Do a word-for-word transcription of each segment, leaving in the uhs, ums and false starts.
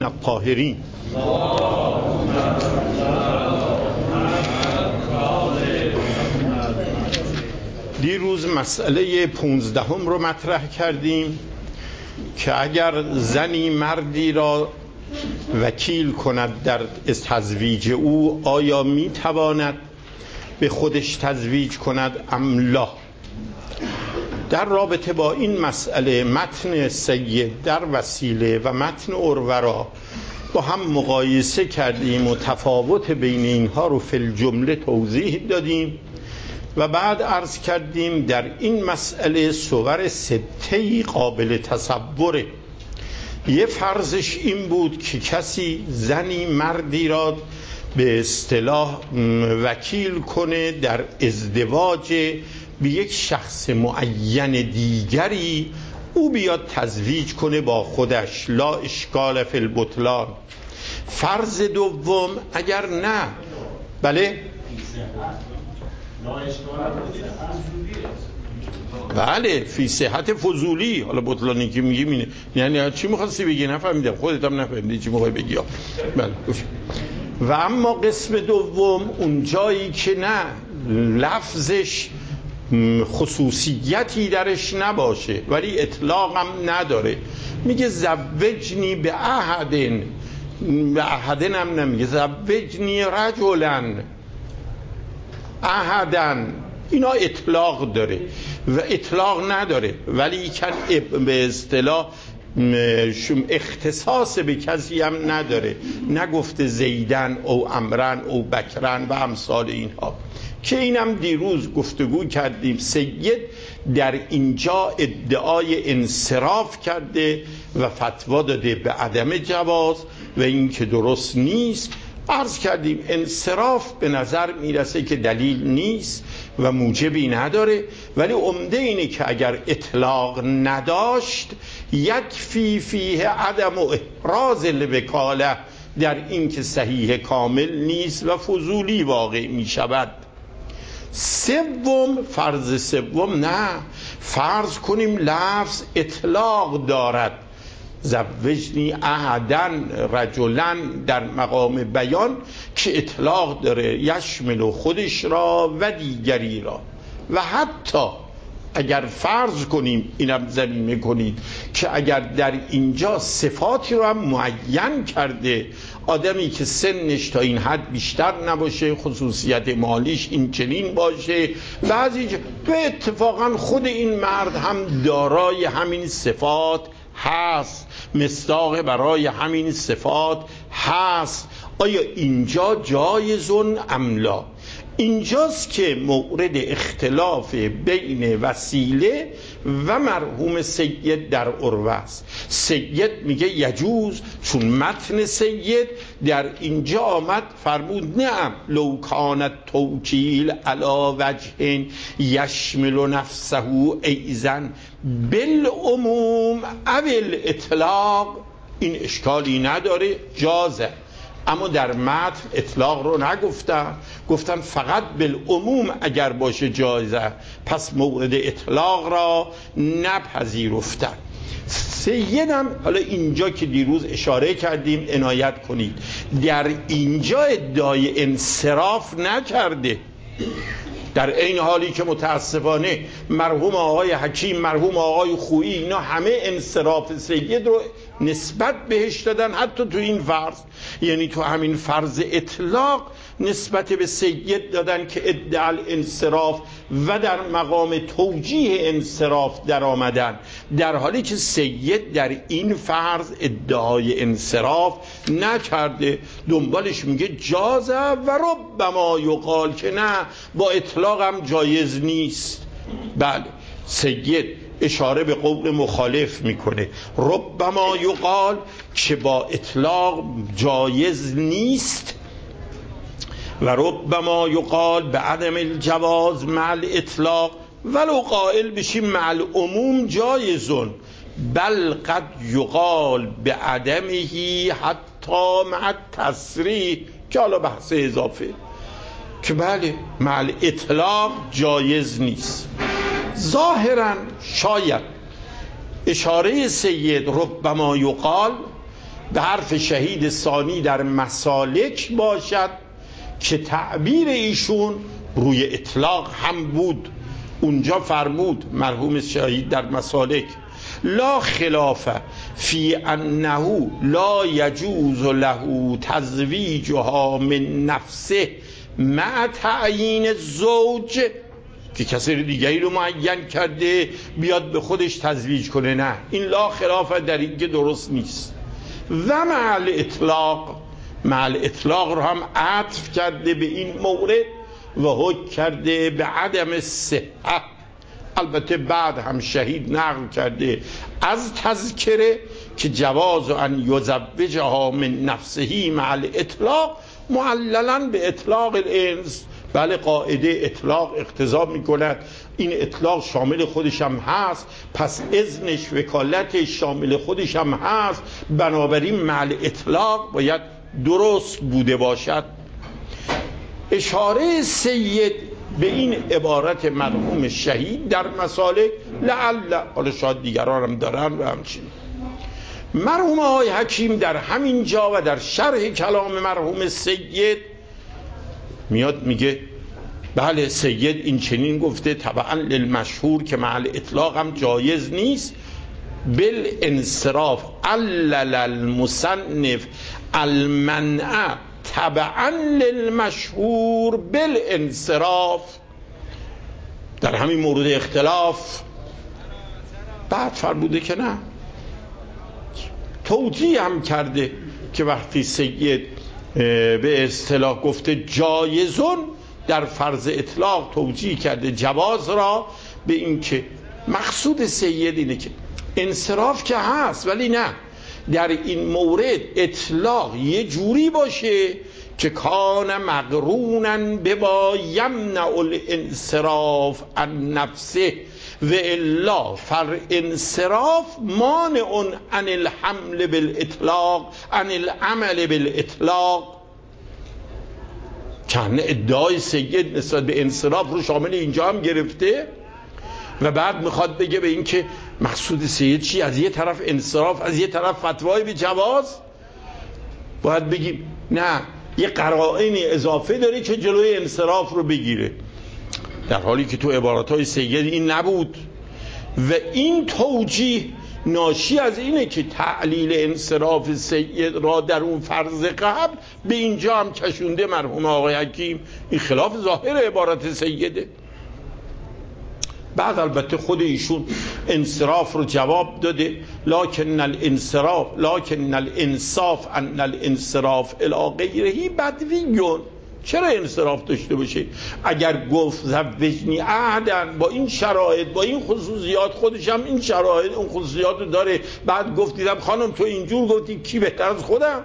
الطاهرین. دیروز مسئله پونزدهم رو مطرح کردیم که اگر زنی مردی را وکیل کند در تزویج او، آیا می تواند به خودش تزویج کند ام لا؟ در رابطه با این مسئله متن سید در وسیله و متن عروه را با هم مقایسه کردیم و تفاوت بین اینها رو فی الجمله توضیح دادیم و بعد عرض کردیم در این مسئله صور سته‌ای قابل تصوره. یه فرضش این بود که کسی زنی مردی را به اصطلاح وکیل کنه در ازدواج به یک شخص معین دیگری، او بیاد تزویج کنه با خودش، لا اشکال فی البطلان. فرض دوم اگر نه، بله بله فی صحت فضولی، حالا بطلانی که میگیم اینه، یعنی چی میخواستی بگی؟ نفهمیدم، خودت هم نفهمیدی چی میخوای بگی. بله. و اما قسم دوم اون جایی که نه لفظش خصوصیتی درش نباشه ولی اطلاق هم نداره، میگه زوجنی به احدن، به احدن هم نمیگه، زوجنی رجلن احدن، اینا اطلاق داره و اطلاق نداره ولی کن به اصطلاح اختصاص به کسی هم نداره، نگفته زیدن او امرن او بکرن و امثال اینها که اینم دیروز گفتگو کردیم. سید در اینجا ادعای انصراف کرده و فتوا داده به عدم جواز و این که درست نیست. عرض کردیم انصراف به نظر میرسه که دلیل نیست و موجبی نداره، ولی عمده اینه که اگر اطلاق نداشت یکفی فیه عدم و احراز الوکاله، در این که صحیح کامل نیست و فضولی واقع می شود. سوم، فرض سوم نه، فرض کنیم لفظ اطلاق دارد، زوجنی احدن رجلن در مقام بیان که اطلاق داره، یشمل خودش را و دیگری را. و حتی اگر فرض کنیم، اینم ضمیمه کنید که اگر در اینجا صفاتی رو هم معین کرده، آدمی که سنش تا این حد بیشتر نباشه، خصوصیت مالیش این چنین باشه، بعضی جا به اتفاقا خود این مرد هم دارای همین صفات هست، مصداق برای همین صفات هست، آیا اینجا جایزون ام لا؟ اینجاست که مورد اختلاف بین وسیله و مرحوم سید در عروه است. سید میگه یجوز، چون متن سید در اینجا آمد فرمود نعم لو کانت توکیل علی وجه یشمل نفسه ایزن بالعموم او الاطلاق، این اشکالی نداره، جازه. اما در متن اطلاق رو نگفتن، گفتن فقط بالعموم اگر باشه جایزه، پس مورد اطلاق را نپذیرفتن. سیدم حالا اینجا که دیروز اشاره کردیم عنایت کنید، در اینجا ادعای انصراف نکرده، در این حالی که متاسفانه مرحوم آقای حکیم، مرحوم آقای خویی، اینا همه انصراف سید رو نسبت بهش دادن، حتی تو این فرض، یعنی تو همین فرض اطلاق نسبت به سید دادن که ادعا انصراف و در مقام توجیه انصراف در آمدن، در حالی که سید در این فرض ادعای انصراف نکرده. دنبالش میگه جازه و ربما یقال، که نه با اطلاق هم جایز نیست. بله سید اشاره به قول مخالف میکنه، ربما یقال که با اطلاق جایز نیست و ربما یقال به عدم الجواز مع الاطلاق، ولو قائل بشیم مع العموم جایزون، بل قد یقال به عدمه حتی مع التصریح، که حالا بحث اضافه، که بله مع الاطلاق جایز نیست. ظاهرا شاید اشاره سید ربما یقال به حرف شهید ثانی در مسالک باشد که تعبیر ایشون روی اطلاق هم بود. اونجا فرمود مرحوم شهید در مسالک لا خلاف فی انه لا یجوز له تزویجها من نفسه مع تعیین الزوج، که کسی دیگری رو معین کرده بیاد به خودش تزویج کنه. نه، این لا خلاف در این که درست نیست. و مع الاطلاق، مع الاطلاق رو هم عطف کرده به این مورد و حکم کرده به عدم صحت. البته بعد هم شهید نقل کرده از تذکره که جواز ان یزوجها من نفسه مع الاطلاق معللا به اطلاق الانس. بله، قاعده اطلاق اقتضا می کند این اطلاق شامل خودش هم هست، پس اذنش وکالتش شامل خودش هم هست، بنابراین مع اطلاق باید درست بوده باشد. اشاره سید به این عبارت مرحوم شهید در مسالک لعل، حالا شاید دیگران هم دارن و همچین. مرحوم آقای حکیم در همین جا و در شرح کلام مرحوم سید میاد میگه بله سید این چنین گفته طبعا للمشهور که مع الاطلاق هم جایز نیست. بالانصراف علل المصنف المنع طبعا للمشهور بالانصراف. در همین مورد اختلاف بعد فرموده که نه، توجیه هم کرده که وقتی سید به اصطلاح گفته جایزون در فرض اطلاق توجیه کرده جواز را به این که مقصود سید اینه که انصراف که هست ولی نه در این مورد اطلاق یه جوری باشه که کان مقرونن بما یمنع الانصراف عن نفسه و الا فالانصراف مانع عن الحمل بالاطلاق عن العمل بالاطلاق. چند ادعای سید نسبت به انصراف رو شامل اینجا هم گرفته و بعد میخواد بگه به این که مقصود سید چی؟ از یه طرف انصراف، از یه طرف فتوای به جواز. باید بگیم نه، یه قرائن اضافه داره که جلوی انصراف رو بگیره، در حالی که تو عباراتهای سید این نبود. و این توجیه ناشی از اینه که تعلیل انصراف سید را در اون فرض قبل به اینجا هم کشونده مرحوم آقای حکیم. این خلاف ظاهر عبارت سیده. بعد البته خود ایشون انصراف رو جواب داده لکن الانصراف لکن الانصاف ان الانصراف الی غیره بدویون. چرا انصراف داشته باشه؟ اگر گفت زوجنی عهدن با این شرایط با این خصوصیات، خودش هم این شرایط اون خصوصیات رو داره، بعد گفت دیدم خانم تو اینجور گفتی کی بهتر از خودم؟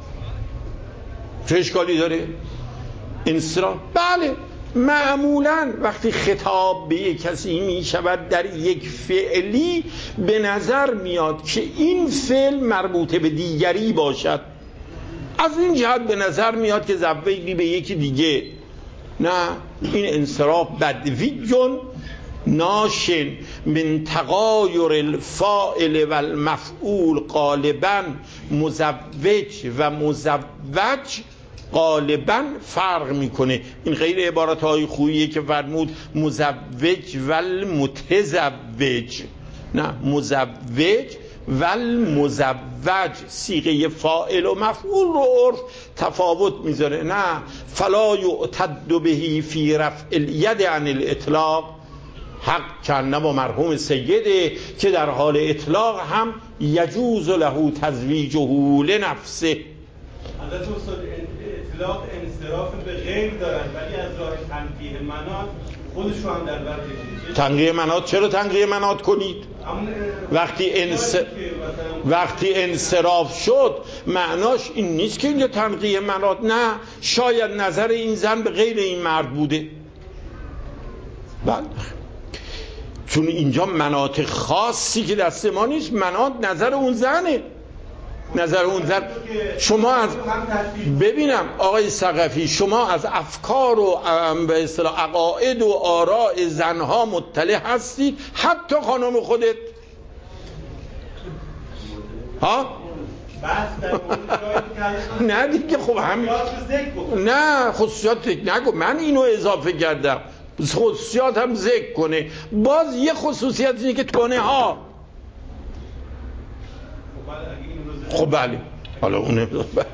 چه اشکالی داره؟ انصراف بله معمولا وقتی خطاب به یک کسی می شود در یک فعلی به نظر میاد که این فعل مربوطه به دیگری باشد، از این جهت به نظر میاد که زوجی به یکی دیگه. نه، این انصراف بدویون ناشن من تغایر الفاعل و المفعول. غالبا مزوج و مزوج غالبا فرق میکنه. این غیر عبارت های خوییه که فرمود مزوج و المتزوج. نه، مزوج و المزوج صیغه فاعل و مفعول رو عرف تفاوت میذاره. نه، فلا یعتد بهی فی رفع الید عن الاطلاق. حق کنه با مرحوم سیده که در حال اطلاق هم یجوز له تزویجه لنفسه. حضرت استاد اطلاق انصراف به غیر دارن ولی از راه تنقیح منات خودش رو هم در بر کشید. تنقیح منات چرا تنقیح منات کنید؟ وقتی انس... وقتی انصراف شد معناش این نیست که اینجا تنقیح منات. نه، شاید نظر این زن به غیر این مرد بوده. بله، چون اینجا مناط خاصی که دست ما نیست، مناط نظر اون زنه، نظر اون زن. شما از ببینم آقای ثقفی شما از افکار و به اصطلاح عقاید و آراء زنها مطلع هستید؟ حتی خانم خودت ها بحث در مورد نه دیگه خب همین نه خصوصیات نگو، من اینو اضافه کردم خصوصیات هم ذکر کنه. باز یه خصوصیت اینه که تونه ها خب بله حالا اونه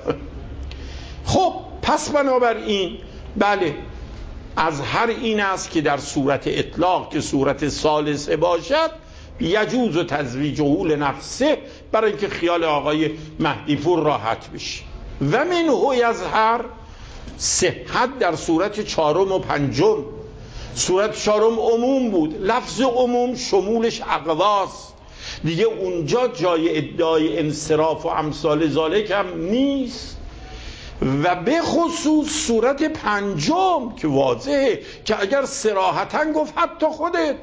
خب پس بنابراین بله از هر این است که در صورت اطلاق که صورت ثالثه باشد یجوز و تزویج حول نفسه، برای اینکه خیال آقای مهدی پور راحت بشه. و منه یظهر صحت در صورت چهارم و پنجم. صورت چهارم عموم بود، لفظ عموم شمولش اقواست دیگه، اونجا جای ادعای انصراف و امثال ذالک هم نیست. و به خصوص صورت پنجم که واضحه که اگر صراحتاً گفت حتی خودت،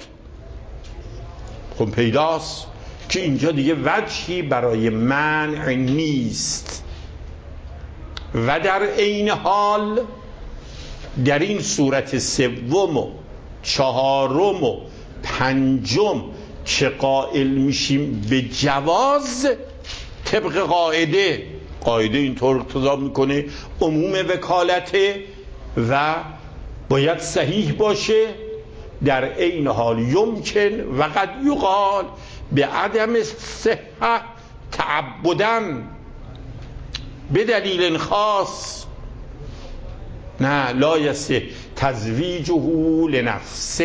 خب پیداست که اینجا دیگه وجهی برای منع نیست. و در عین حال در این صورت سوم و چهارم و پنجم که قائل میشیم به جواز، طبق قاعده قاعده اینطور اقتضا میکنه عموم وکالته و باید صحیح باشه، در عین حال یمکن و قد یقال به عدم صحت تعبدن به دلیل خاص، نه لا یصح تزویجه لنفسه.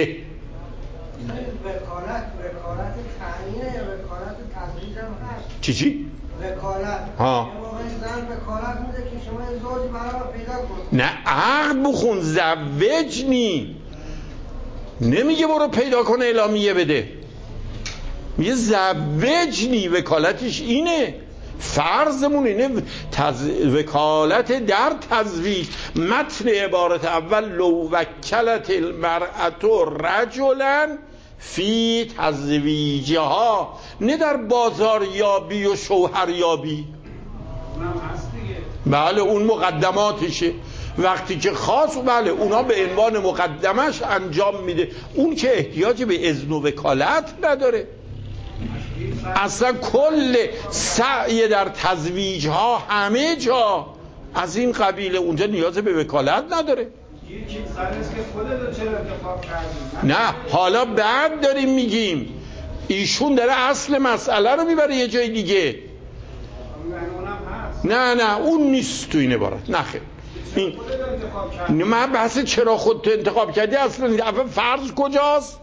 وکالت وکالت تعیین یا وکالت تزویج هم هست. چی چی؟ وکالت ها زن وکالت میده که شما این زوجی برای پیدا کنید. نه عقد بخون، زوج نی، نمیگه برو پیدا کنه اعلامیه بده، میگه زوج نی، وکالتش اینه، فرضمون اینه تز... وکالت در تزویج. متن عبارت اول لو وکلت المرأة رجلا فی تزویجها، نه در بازاریابی و شوهریابی. بله اون مقدماتشه، وقتی که خاص بله اونا به عنوان مقدمش انجام میده، اون که احتیاج به اذن و وکالت نداره. اصلا کل سعی در تزویج ها همه جا از این قبیله، اونجا نیاز به وکالت نداره. نه حالا بعد داریم میگیم ایشون داره اصل مسئله رو میبره یه جای دیگه. نه نه اون نیست تو این عبارت، نه خیر این من بحث چرا خودت انتخاب کردی اصلا فرض کجاست؟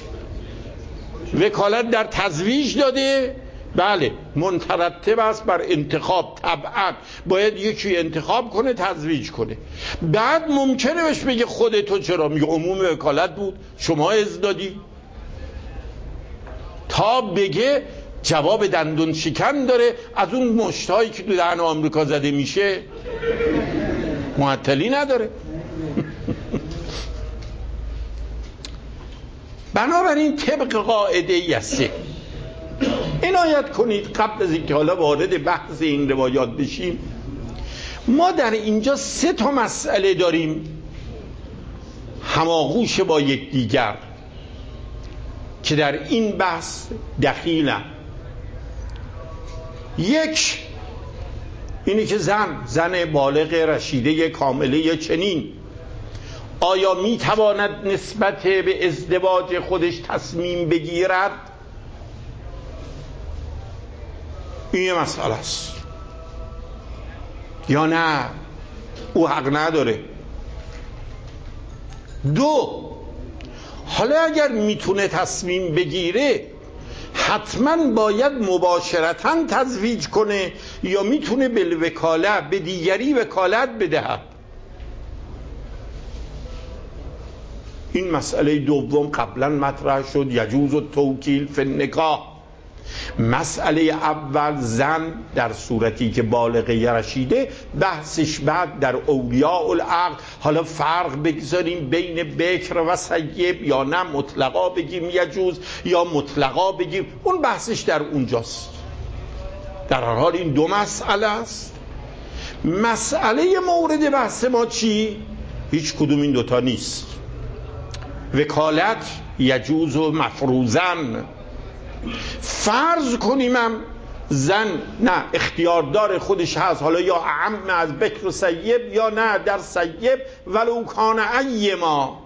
وکالت در تزویج داده، بله منترتب است بر انتخاب، طبعا باید یکی انتخاب کنه تزویج کنه. بعد ممکنه بهش بگه خودتو چرا، میگه عموم وکالت بود شما اذن دادی، تا بگه جواب دندون شکن داره از اون مشتایی که تو دهن آمریکا زده میشه، معطلی نداره. بنابراین طبق قاعده یسه عنایت کنید. قبل از اینکه حالا وارد بحث این روایات بشیم، ما در اینجا سه تا مسئله داریم هماغوش با یکدیگر که در این بحث دخیلن. یک اینی که زن زن بالغ رشیده کامله چنین آیا میتواند نسبت به ازدواج خودش تصمیم بگیرد؟ این یه مسئله است یا نه او حق نداره. دو، حالا اگر میتونه تصمیم بگیره حتما باید مباشرتاً تزویج کنه یا میتونه به وکالت به دیگری وکالت بدهد؟ این مسئله دوم قبلا مطرح شد، یجوز التوکیل فی النکاح. مسئله اول زن در صورتی که بالغه رشیده، بحثش بعد در اولیاء العقد. حالا فرق بگذاریم بین بکر و سیب یا نه مطلقا بگیم یجوز یا مطلقا بگیم، اون بحثش در اونجاست. در هر حال این دو مسئله است. مسئله مورد بحث ما چی؟ هیچ کدوم این دوتا نیست. وکالت یجوز و مفروضن. فرض کنیمم زن نه اختیاردار خودش هست، حالا یا اعم از بکر و سیب یا نه در سیب ولو کان ایما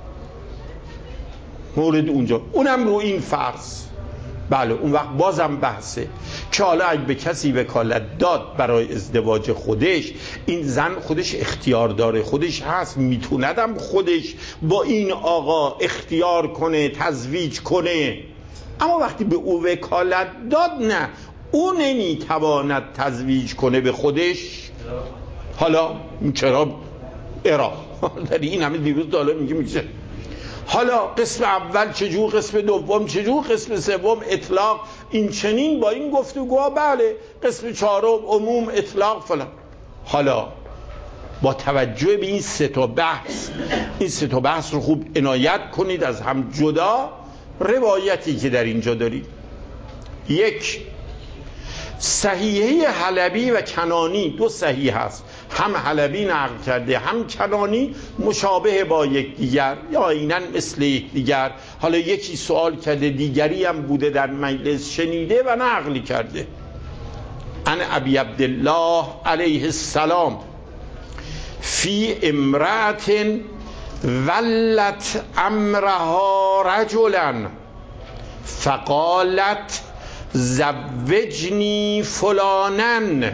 مورد اونجا، اونم رو این فرض. بله اون وقت بازم بحثه که حالا اگه به کسی وکالت داد برای ازدواج خودش، این زن خودش اختیاردار خودش هست، میتوندم خودش با این آقا اختیار کنه تزویج کنه، اما وقتی به او وکالت داد نه او نمیتواند تزویج کنه به خودش. حالا چرا ارا در این همه دیروز دالا میگه میشه. حالا قسم اول چجور، قسم دوم چجور، قسم سوم اطلاق، این چنین با این گفتگوها بله، قسم چهارم عموم اطلاق فلان. حالا با توجه به این سه تا بحث، این سه تا بحث رو خوب عنایت کنید از هم جدا. روایتی که در اینجا دارید، یک صحیحه حلبی و کنانی، دو صحیح هست، هم حلبی نقل کرده هم کنانی، مشابه با یکدیگر یا عیناً مثل یکدیگر. حالا یکی سوال کرده دیگری هم بوده در مجلس شنیده و نقل کرده. عن ابی عبدالله علیه السلام فی امرأت ولت امرها رجلا فقالت زوجنی فلانن،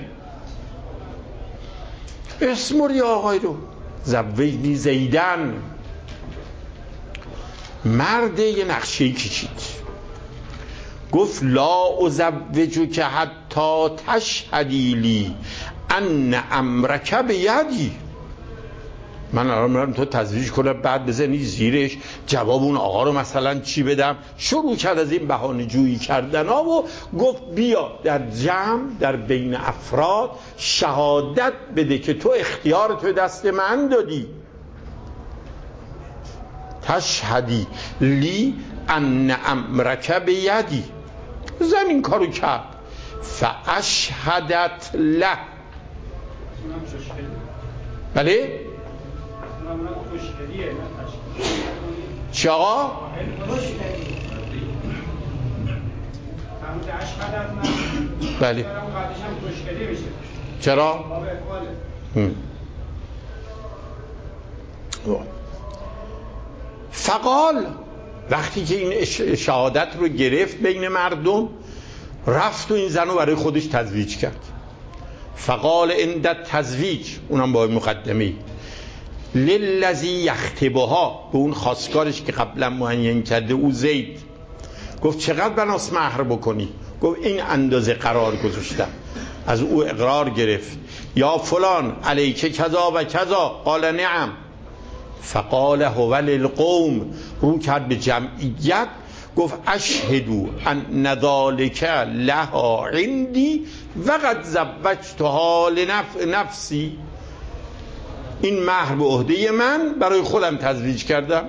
اسموری آقای رو زوجنی زیدن. مرد یه نقشه کشید گفت لا ازوجک حتی تشهدی لی ان امرک بیدی، من الان میرم تو تزویج کنم بعد بزنی زیرش جواب اون آقا رو مثلا چی بدم. شروع کرد از این بهانه جویی کردن ها و گفت بیا در جمع در بین افراد شهادت بده که تو اختیار تو دست من دادی. تشهدی لی ان امرک بیدی. زن این کارو کرد. فاشهدت له. بله چی آقا؟ بله چرا؟ فقال وقتی که این شهادت رو گرفت بین مردم، رفت و این زن رو برای خودش تزویج کرد. فقال عند تزویج، اونم با مقدمه، للذی یخطبها، به اون خواستگارش که قبلا معین کرده او زید، گفت چقدر بناس مهر بکنی؟ گفت این اندازه قرار گذاشتم. از او اقرار گرفت یا فلان علیک کذا و کذا، قال نعم. فقال هو للقوم، رو کرد به جمعیت گفت اشهدوا ان ذلک لها عندی وقد زوجتها لنفسی، این مهر به عهده من برای خودم تزویج کردم.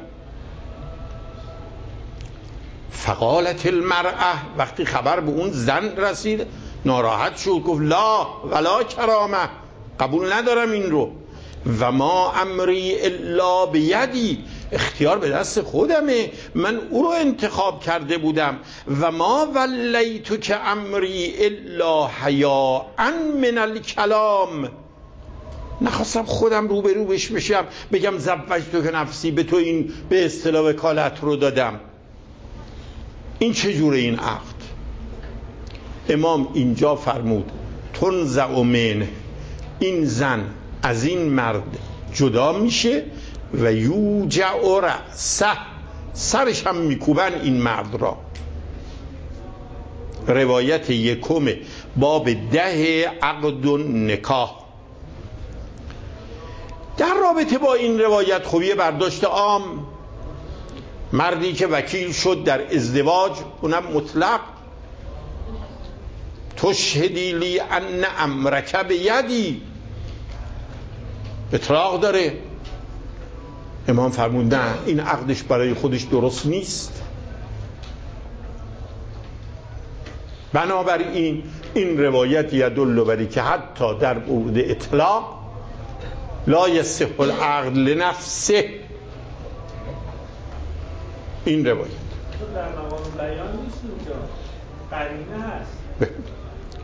فقالت المرأه، وقتی خبر به اون زن رسید ناراحت شد، گفت لا ولا کرامه، قبول ندارم این رو. و ما امری الا بیدی، اختیار به دست خودمه، من او رو انتخاب کرده بودم. و ما ولیتو که امری الا حیاء من الکلام، نخواستم خودم روبرو بش بشم بگم زوجتو که نفسی، به تو این به اصطلاح وکالت رو دادم. این چجوره این عقد؟ امام اینجا فرمود تنزع من، این زن از این مرد جدا میشه و یوجع رأسه، سرش هم میکوبن این مرد را. روایت یکم باب ده عقد و نکاح. در رابطه با این روایت خوبی برداشت عام، مردی که وکیل شد در ازدواج، اونم مطلق، تشهدی لی ان امرک بیدی، اطلاق داره. امام فرمود نه، این عقدش برای خودش درست نیست. بنابراین این روایت یدل بری که حتی در مورد اطلاق لا یصح العقد لنفسه. این روایت در مقام بیان نیست، اونجا قرینه هست.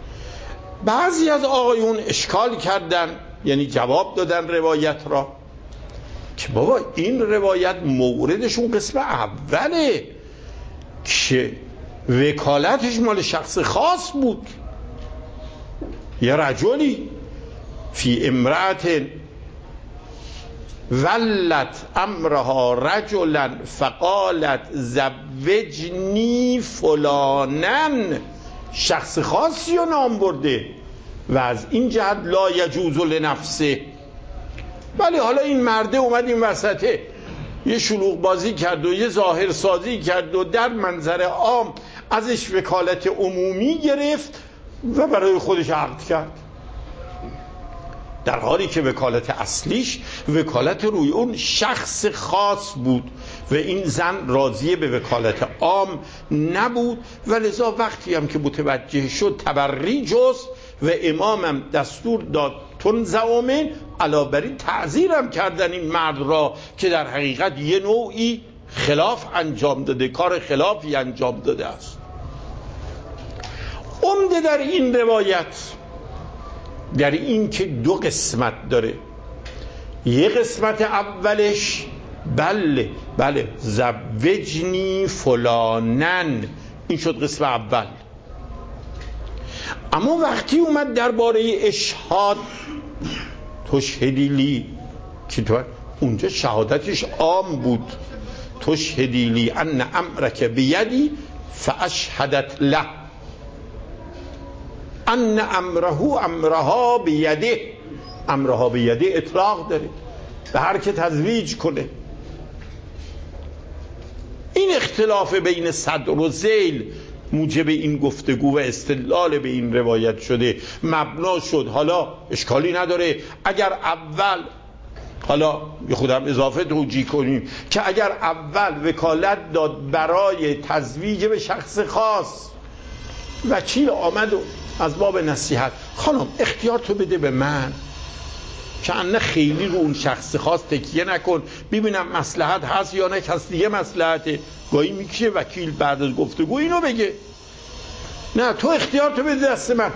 بعضی از آقایون اشکال کردن، یعنی جواب دادن روایت را که بابا این روایت موردشون قسم اوله که وکالتش مال شخص خاص بود. یه رجلی فی امرأت ولت امرها رجلا فقالت زوجنی فلانن، شخص خاصی رو نام برده و از این جهت لا یجوز لنفسه. ولی حالا این مرده اومد این وسطه یه شلوغ بازی کرد و یه ظاهر سازی کرد و در منظر عام ازش وکالت عمومی گرفت و برای خودش عقد کرد، در حالی که وکالت اصلیش وکالت روی اون شخص خاص بود و این زن راضیه به وکالت عام نبود. و لذا وقتی هم که متوجه شد تبری جست و امامم دستور داد تنزع من، علاوه بر این تعزیرم کردن این مرد را که در حقیقت یه نوعی خلاف انجام داده، کار خلافی انجام داده است. عمده در این روایت در این که دو قسمت داره. یه قسمت اولش بله بله زوجنی فلانن، این شد قسم اول. اما وقتی اومد درباره اشهاد تشهدی لی که تو اونجا شهادتش عام بود، تشهدی لی ان امرک بیدی فاشهدت له ان امره امرها بیده، امرها بیده اطلاق داره به هر که تزویج کنه. این اختلاف بین صدر و ذیل موجب این گفتگو و استدلال به این روایت شده، مبنا شد. حالا اشکالی نداره اگر اول، حالا یه خودم اضافه توجیه کنیم که اگر اول وکالت داد برای تزویج به شخص خاص، وکیل آمد و از باب نصیحت خانم اختیار تو بده به من که انه خیلی رو اون شخص خاص تکیه نکن، ببینم مصلحت هست یا نه، کس دیگه مصلحته. گاهی میکشه وکیل بعد از گفتگو اینو بگه نه تو اختیار تو بده دست من،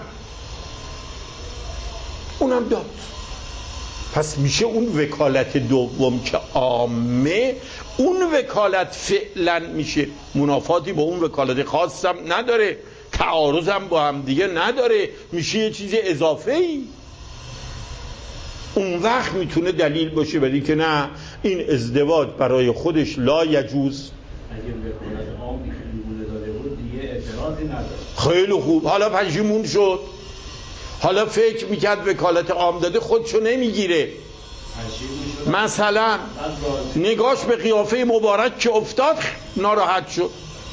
اونم داد. پس میشه اون وکالت دوم که عامه، اون وکالت فعلا میشه منافاتی با اون وکالت خاصم نداره، تعارضم با هم دیگه نداره، میشه یه چیز اضافه ای. اون وقت میتونه دلیل باشه برای که نه این ازدواج برای خودش لا یجوز. اگه وکالت عام دیگه داده بود دیگه اعتراضی نداره. خیلی خوب، حالا پشیمون شد، حالا فکر میکرد وکالت عام داده خودشو نمیگیره، مثلا نگاش به قیافه مبارک که افتاد ناراحت شد.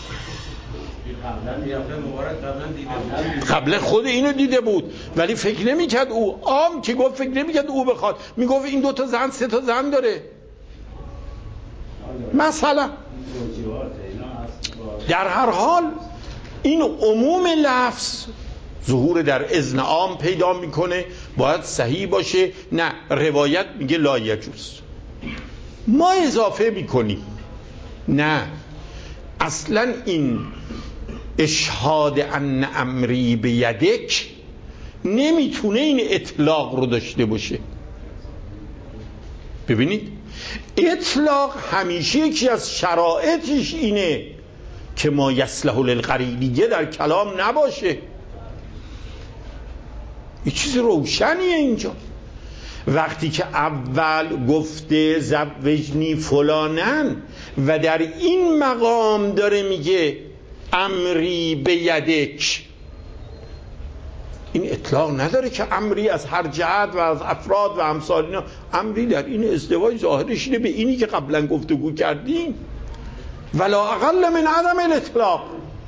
قبل خود اینو دیده بود ولی فکر نمیکرد او، عام که گفت فکر نمیکرد او بخواد، میگفت این دو تا زن سه تا زن داره مثلا. در هر حال این عموم لفظ ظهور در اذن عام پیدا میکنه، باید صحیح باشه. نه روایت میگه لا یجوز، ما اضافه میکنیم نه اصلا این اشهاد ان امری بیدک نمیتونه این اطلاق رو داشته باشه. ببینید اطلاق همیشه یکی از شرایطش اینه که ما یصلح للقرینیه در کلام نباشه. یه چیز روشنیه اینجا. وقتی که اول گفته زوجنی فلانن و در این مقام داره میگه امری بیدک، این اطلاق نداره که امری از هر جهت و از افراد و امثال اینا. امری در این ازدواج ظاهرش اینه به اینی که قبلا گفتگو کردیم، ولا اقل من عدم الاطلاق.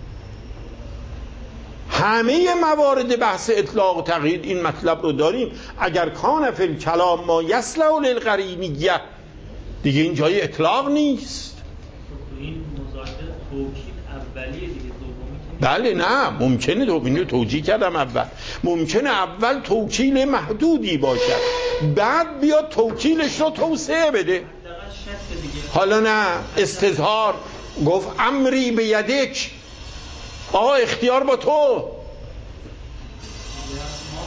همه موارد بحث اطلاق و تقیید این مطلب رو داریم. اگر کان فی الکلام ما یصلح للقرینیه، دیگه این جای اطلاق نیست. این مذاکره توکید اولیه دیگه، دومی بله نه ممکنه دومی توجیه کردم اول، ممکنه اول توکیل محدودی باشد بعد بیاد توکیلش رو توسعه بده. حالا نه استظهار گفت امری بیدک، آقا اختیار با تو.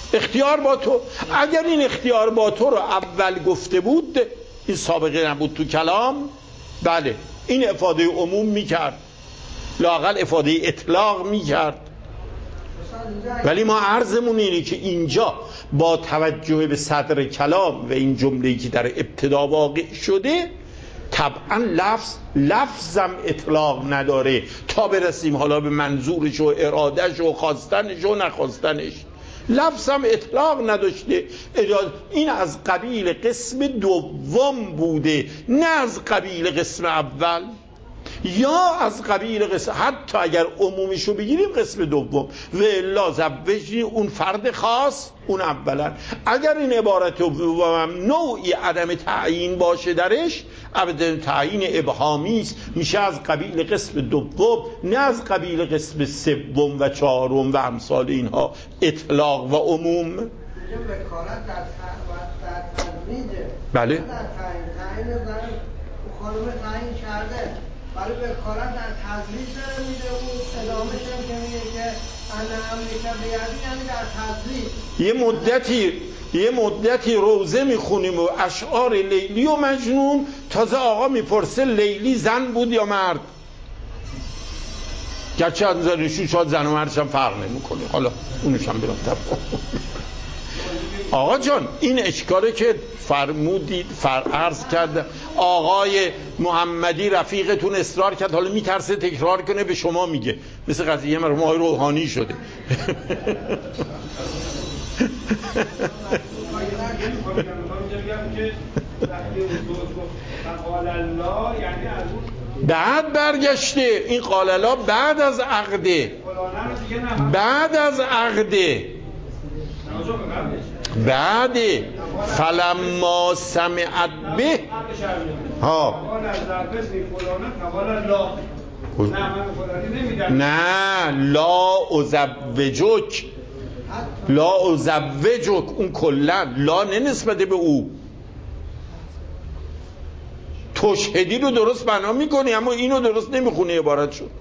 اختیار با تو. اگر این اختیار با تو رو اول گفته بود، این سابقه نبود تو کلام، بله این افاده عموم میکرد، لااقل افاده اطلاق میکرد. ولی ما عرضمون اینه که اینجا با توجه به صدر کلام و این جمله‌ای که در ابتدا واقع شده، طبعا لفظ لفظم اطلاق نداره تا برسیم حالا به منظورش و ارادش و خواستنش و نخواستنش. لفظم اطلاق نداشته. این از قبیل قسم دوم بوده، نه از قبیل قسم اول، یا از قبیل قسم، حتی اگر عمومیشو بگیریم قسم دوم، و الا زوجنی اون فرد خاص اون اولا. اگر این عبارت دوم نوعی عدم تعیین باشه درش، ابدا تعیین ابهامی است، میشه از قبیل قسم دوم، نه از قبیل قسم سوم و چهارم و امثال اینها، اطلاق و عموم. وکالت در تدریجه. بله. در تعیین تعیین زن خانم تعیین کرده، ولی وکالت در تدریج داره میده. اون ادامهش هم که میگه که انا امریکا بیادی، یعنی در تدریج یه مدتی یه مدتی روزه میخونیم و اشعار لیلی و مجنون، تازه آقا میپرسه لیلی زن بود یا مرد. گرچه از نظرشون شاید زن و مردش هم فرق نمیکنه، حالا اونش هم برام تفاهم. آقا جان این اشکاله که فرمودید فرعرض کرد آقای محمدی رفیقتون اصرار کرد، حالا میترسه تکرار کنه به شما میگه، مثل قضیه مرحوم آقای روحانی شده. بعد برگشته این قال الله بعد از عقده، بعد از عقده بعد فلما سمعت به ها نه لا ازوجک، لا ازوجک اون کلا لا نه نسبت به او. تشهدی رو درست بنا میکنی اما اینو درست نمیخونی عبارت شد.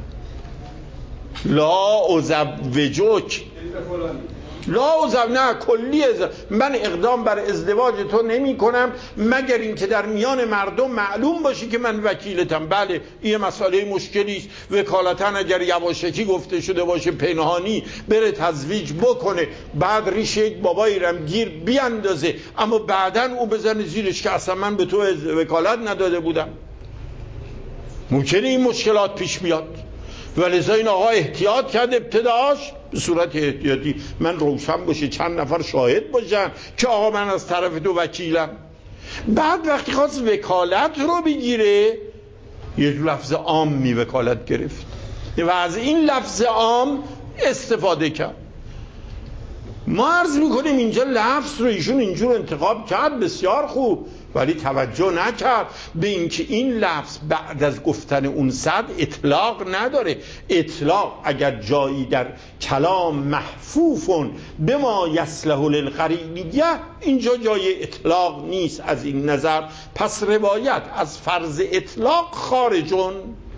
لا ازوجک لا ازو نه کلی از من اقدام بر ازدواج تو نمی کنم مگر اینکه در میان مردم معلوم باشی که من وکیلتم. بله این مسئله مشکلی است، وکالتاً اگر یواشکی گفته شده باشه پنهانی بره تزویج بکنه، بعد ریشه یک بابایی رم گیر بیاندازه، اما بعداً او بزنه زیرش که اصلا من به تو وکالت نداده بودم، ممکنه این مشکلات پیش بیاد. ولذا این آقا احتیاط کرد ابتداش به صورت احتیاطی، من روشن باشه چند نفر شاهد باشن که آقا من از طرف تو وکیلم. بعد وقتی خواست وکالت رو بگیره یک لفظ عام می وکالت گرفت و از این لفظ عام استفاده کرد. ما عرض میکنیم اینجا لفظ رو ایشون اینجور انتخاب کرد بسیار خوب، ولی توجه نکرد به اینکه این لفظ بعد از گفتن اون صد اطلاق نداره. اطلاق اگر جایی در کلام محفوفون به ما یصلح للقرینیه، اینجا جای اطلاق نیست از این نظر. پس روایت از فرض اطلاق خارجون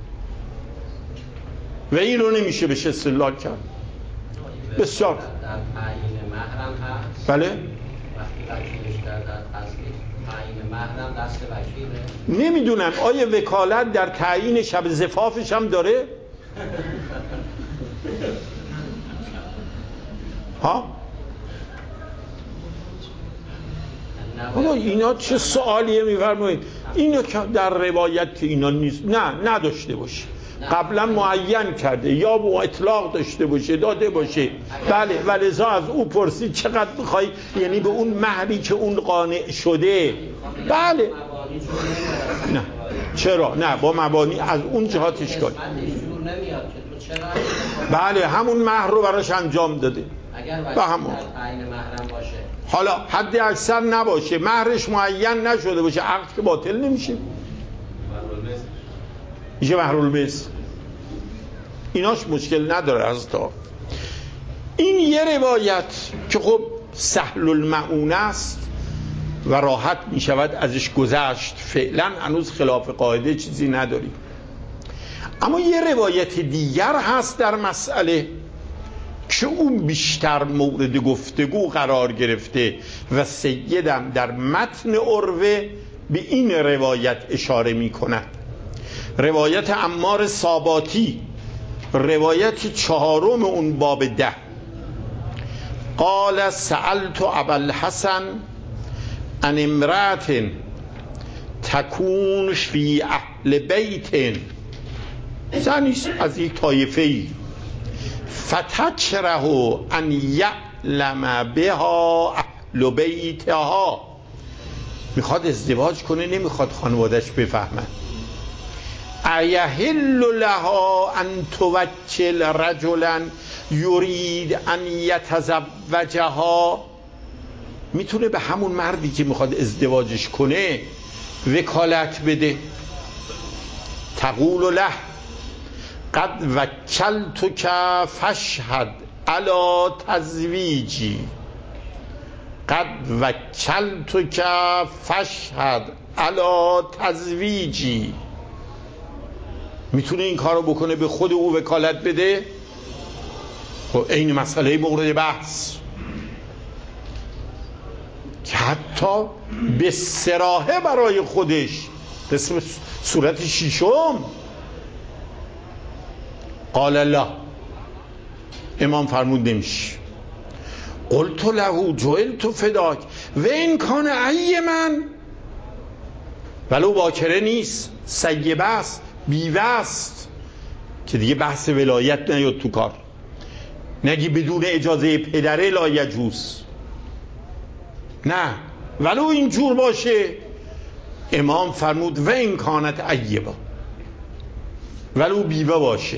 و این رو نمیشه بهش استدلال کرد. بسیار در تعیین محرم هست. بله وقتی وکیلش در تصدیق تعیین محرم دست وکیله. نمیدونم آیا وکالت در تعیین شب زفافش هم داره؟ ها؟ بابا اینا چه سوالیه میفرمایید؟ اینا که در روایت که اینا نیست، نه نداشته باشه، قبلا معین کرده یا با اطلاق داشته باشه داده باشه. بله ولذا از او پرسید چقدر میخوای، یعنی به اون مهری که اون قانع شده. بله نه چرا نه با مبانی از اون جهاتش کن. بله همون مهر رو براش انجام داده با همون. حالا حد اکثر نباشه، مهرش معین نشده باشه، عقد که باطل نمیشه، میشه مهرالمثل. ایناش مشکل نداره. از تا این یه روایت که خب سهل المعونه است و راحت می شود ازش گذشت، فعلا هنوز خلاف قاعده چیزی نداری. اما یه روایت دیگر هست در مسئله که اون بیشتر مورد گفتگو قرار گرفته و سیدم در متن عروه به این روایت اشاره می کند. روایت عمار ساباتی، روایت چهارم اون باب ده. قال سألت ابا الحسن عن امرأة تکون فی اهل بیت، زنی از یک طایفه‌ای، فتکره ان یعلم بها اهل بیتها، میخواد ازدواج کنه، نمیخواد خانوادش بفهمن. ایحل لها ان توکل رجلا یرید ان یتزوجها، میتونه به همون مردی که میخواد ازدواجش کنه وکالت بده. تقول له قد وکلتک فاشهد علی تزویجی، قد وکلتک فاشهد علی تزویجی. میتونه این کارو بکنه، به خود او وکالت بده. خب این مسئله مورد بحث که حتی به صراحه برای خودش، قسم صورت شیشم، قال الله، امام فرمود نمیشه. قلت له جعلت فداک و این کان ای من، ولو باکره نیست، سیبه است، بیوه است، که دیگه بحث ولایت نیاد تو کار، نگی بدون اجازه پدره لا یجوز، نه، ولو اینجور باشه. امام فرمود و این کانت ایبا، ولو بیوه باشه.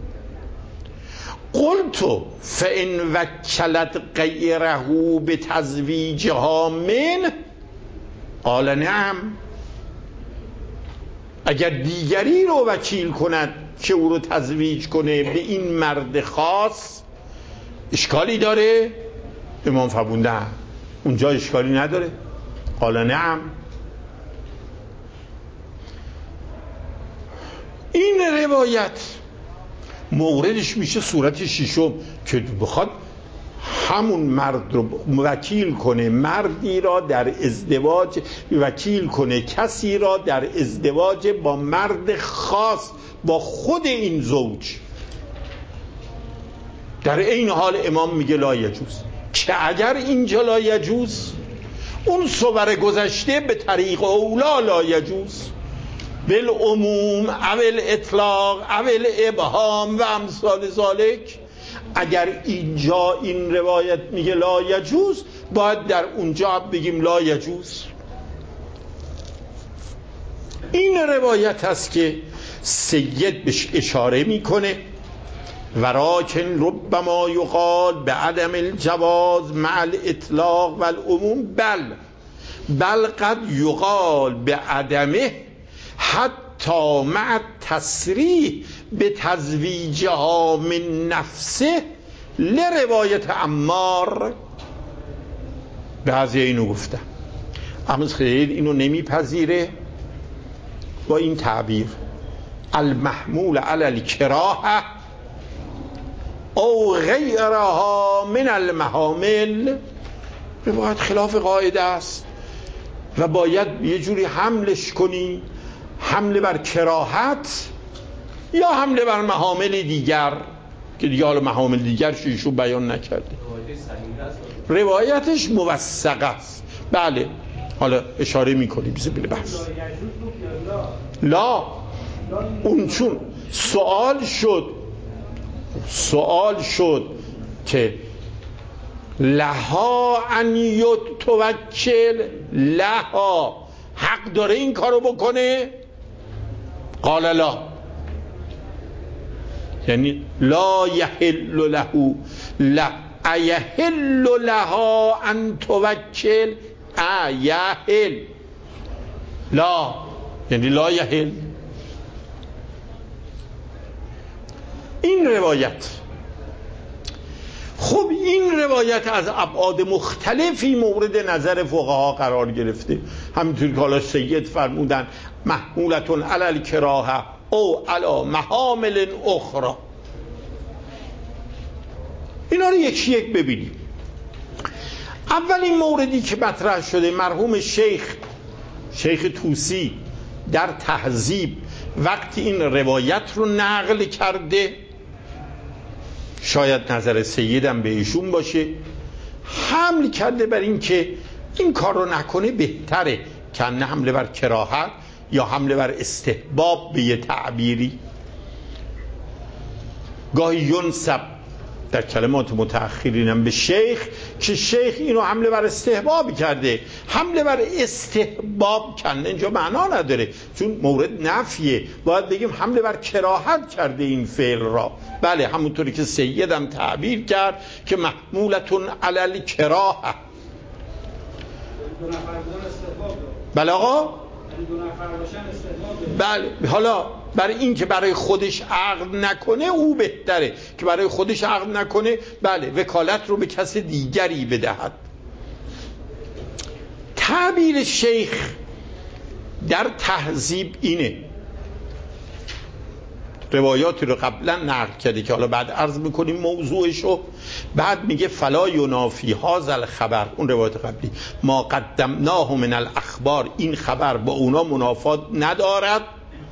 قلتو فان وکلت غیره به تزویجها من، قال نعم، اگر دیگری رو وکیل کند که او رو تزویج کنه به این مرد خاص، اشکالی داره؟ امام فرمود نه، اونجا اشکالی نداره. قال نعم. این روایت موردش میشه صورت شیشم که بخواد همون مرد رو وکیل کنه، مردی را در ازدواج وکیل کنه، کسی را در ازدواج با مرد خاص، با خود این زوج. در این حال امام میگه لا یجوز، که اگر اینجا لا یجوز، اون صور گذشته به طریق اولا لا یجوز، بالعموم او الاطلاق او الابهام و امثال ذالک. اگر اینجا این روایت میگه لا یجوز، باید در اونجا بگیم لا یجوز. این روایت هست که سید بهش اشاره میکنه، ولکن ربما یقال به عدم الجواز مع الاطلاق و العموم، بل بل قد یقال به عدمه حتی مع تصریح به تزویجها من نفسه لروایت عمار. بعضی اینو گفتن، اما خیلی اینو نمیپذیره با این تعبیر المحمول علی الکراهه او غیرها من المحامل. روایت خلاف قاعده است و باید یه جوری حملش کنی، حمله بر کراهت یا حمله بر محامل دیگر، که دیگه حالا محامل دیگر شیشو بیان نکرده. روایتش موثق است، بله، حالا اشاره میکنی بیزه بله بحث. لا، اون چون سوال شد سوال شد که لها ان یتوکل، لها حق داره این کارو بکنه؟ قال لا، یعنی لا یحل له، لا ایحل لها ان توکل، ایحل، لا یعنی لا یحل. این روایت، خب این روایت از ابعاد مختلفی مورد نظر فقها قرار گرفته، همینطور که حالا سید فرمودن محمولتون علی الکراهه او علی محامل اخرى. اینا رو یکی یک ببینیم. اولین موردی که مطرح شده، مرحوم شیخ شیخ طوسی در تهذیب وقتی این روایت رو نقل کرده، شاید نظر سیدم به ایشون باشه، حمل کرده بر این که این کار رو نکنه بهتره، که نه حمله بر کراهت یا حمله بر استحباب به یه تعبیری. گاهی ینسب در کلمات متأخرینم به شیخ که شیخ اینو حمله بر استحباب کرده. حمله بر استحباب کنه اینجا معنا نداره، چون مورد نفیه. باید بگیم حمله بر کراهت کرده این فعل را. بله، همونطوری که سیدم تعبیر کرد که محمولتون علی الکراهه. بله آقا، بله. حالا برای این که برای خودش عقد نکنه او بهتره که برای خودش عقد نکنه، بله، وکالت رو به کس دیگری بدهد. تعبیر شیخ در تهذیب اینه، روایاتی رو قبلا نقل کرده که حالا بعد عرض میکنیم موضوعشو. بعد میگه فلا ینافی هذا الخبر، اون روایت قبلی، ما قدمناه من الاخبار، این خبر با اونا منافات ندارد،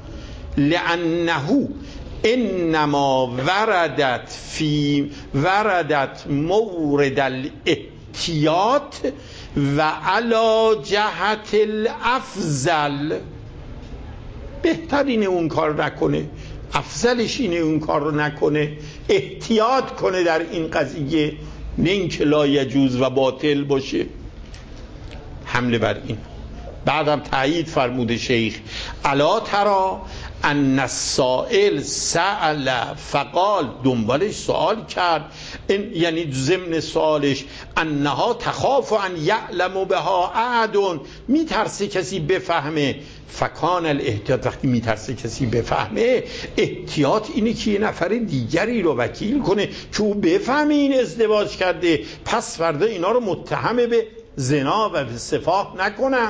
لانه انما وردت فی وردت مورد الاحتیاط و علی جهت الافضل. بهترینه اون کار نکنه، افضلش اینه اون کار رو نکنه، احتیاط کنه در این قضیه، نه اینکه لا یجوز و باطل باشه. حمله بر این. بعدم تایید فرموده شیخ الا ترى ان السائل سأل فقال، دنبالش سوال کرد، این یعنی ضمن سوالش انها تخاف ان یعلم بها احد، میترسه کسی بفهمه. فکان الاحتیاط، وقتی میترسه کسی بفهمه، احتیاط اینه که یه نفر دیگری رو وکیل کنه که او بفهمه این ازدواج کرده، پس فردا اینا رو متهم به زنا و به سفاح نکنند.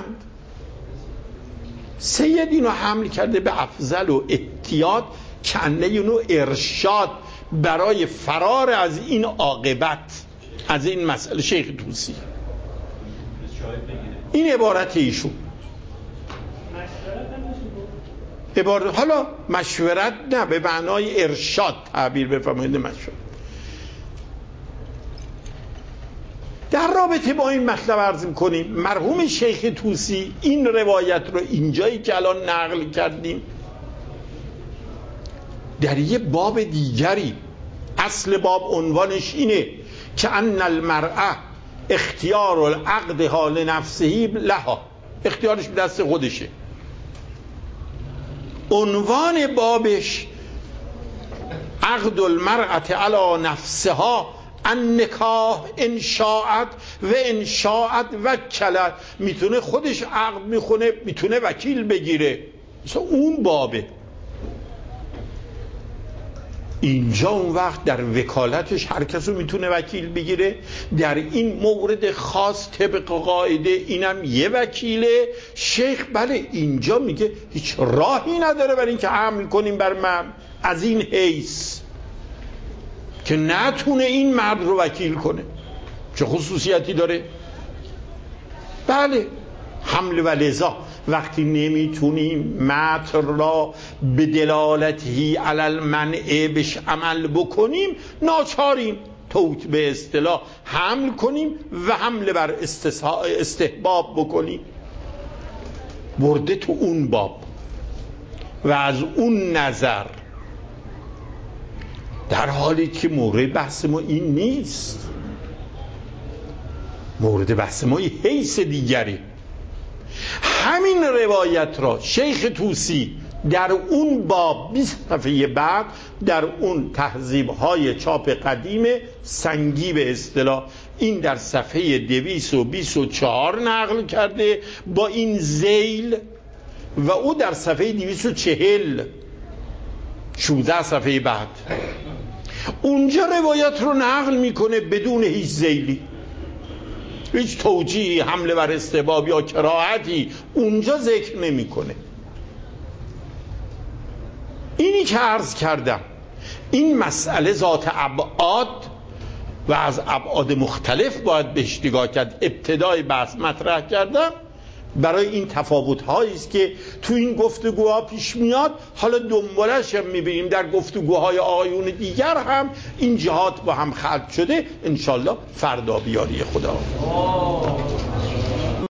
سید اینو حمل کرده به افضل و احتیاط، کنه اینو ارشاد برای فرار از این عاقبت، از این مسئله. شیخ طوسی این عبارت ایشون عبارت، حالا مشورت نه، به معنای ارشاد تعبیر بفرمایید، مشورت. در رابطه با این مطلب عرض می‌کنیم مرحوم شیخ طوسی این روایت رو اینجایی که الان نقل کردیم در یه باب دیگری، اصل باب عنوانش اینه که ان المرأة اختیار العقد حال نفسه لها، اختیارش به دست خودشه. عنوان بابش عقد المرأة علی نفسها النکاح ان شاءت و ان شاءت وکلت، میتونه خودش عقد میخونه، میتونه وکیل بگیره، مثلا اون بابه. اینجا اون وقت در وکالتش هر کس رو میتونه وکیل بگیره. در این مورد خاص طبق قاعده اینم یه وکیله. شیخ بله اینجا میگه هیچ راهی نداره برای این که حمل کنیم بر من از این حیث که نتونه این مرد رو وکیل کنه. چه خصوصیتی داره؟ بله، حمل و لذا وقتی نمیتونیم متن را به دلالتی علی المنع بش عمل بکنیم، ناچاریم توت به اصطلاح حمل کنیم و حمل بر استحباب بکنیم. برده تو اون باب و از اون نظر، در حالی که مورد بحث ما این نیست. مورد بحث ما یه حیث دیگری. همین روایت را شیخ طوسی در اون باب بیست صفحه بعد در اون تهذیب‌های چاپ قدیم سنگی به اصطلاح، این در صفحه دویست و بیست و چهار نقل کرده با این ذیل، و او در صفحه دویست و چهل شانزده صفحه بعد اونجا روایت رو نقل میکنه بدون هیچ ذیلی، هیچ توجیهی حمله بر استحباب یا کراهتی اونجا ذکر نمیکنه. اینی که عرض کردم، این مسئله ذات ابعاد و از ابعاد مختلف باید بهش نگاه کرد. ابتدای بحث مطرح کردم برای این تفاوت هایی است که تو این گفتگوها پیش میاد. حالا دنبالش هم میبینیم در گفتگوهای آقایون دیگر هم این جهات با هم خلط شده. انشالله فردا بیاری خدا.